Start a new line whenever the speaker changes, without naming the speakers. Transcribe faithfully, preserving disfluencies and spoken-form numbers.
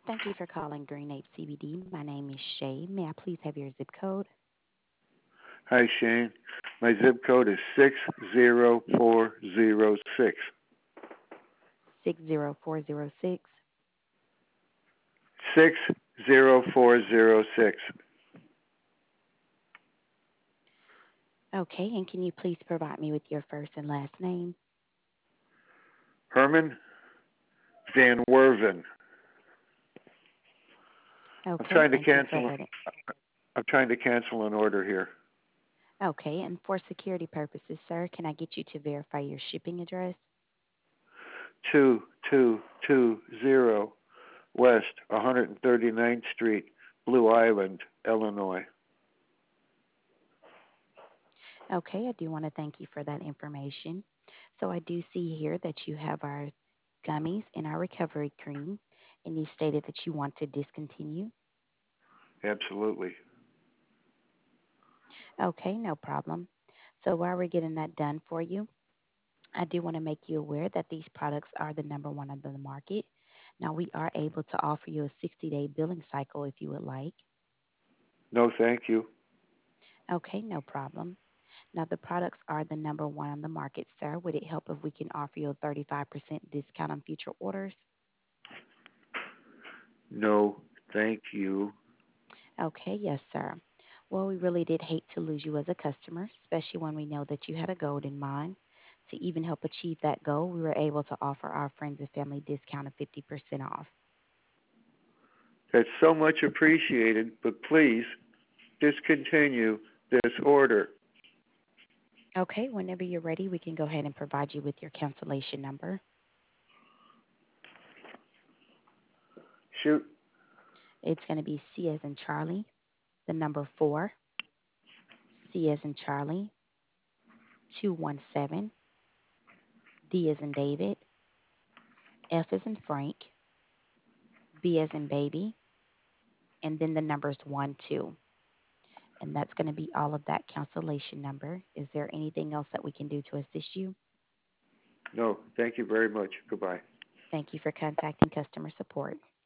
Thank you for calling Green Ape C B D. My name is Shay. May I please have your zip code?
Hi, Shane. My zip code is six zero four zero six.
six zero four zero six.
Six zero four zero six.
Okay, and can you please provide me with your first and last name?
Herman Van Werven. I'm
Okay,
trying to
thank you for
cancel.
that.
I'm trying to cancel an order here.
Okay, and for security purposes, sir, can I get you to verify your shipping address?
Two two two zero West one hundred thirty-ninth Street, Blue Island, Illinois.
Okay, I do want to thank you for that information. So I do see here that you have our gummies and our recovery cream, and you stated that you want to discontinue.
Absolutely.
Okay, no problem. So while we're getting that done for you, I do want to make you aware that these products are the number one on the market. Now, we are able to offer you a sixty day billing cycle if you would like.
No, thank you.
Okay, no problem. Now, the products are the number one on the market, sir. Would it help if we can offer you a thirty-five percent discount on future orders?
No, thank you.
Okay, yes, sir. Well, we really did hate to lose you as a customer, especially when we know that you had a goal in mind. To even help achieve that goal, we were able to offer our friends and family discount of fifty percent off.
That's so much appreciated, but please discontinue this order.
Okay, whenever you're ready, we can go ahead and provide you with your cancellation number.
Shoot.
It's going to be C as in Charlie, the number four, C as in Charlie, two one seven, D as in David, F as in Frank, B as in baby, and then the numbers one, two. And that's going to be all of that cancellation number. Is there anything else that we can do to assist you?
No, thank you very much. Goodbye.
Thank you for contacting customer support.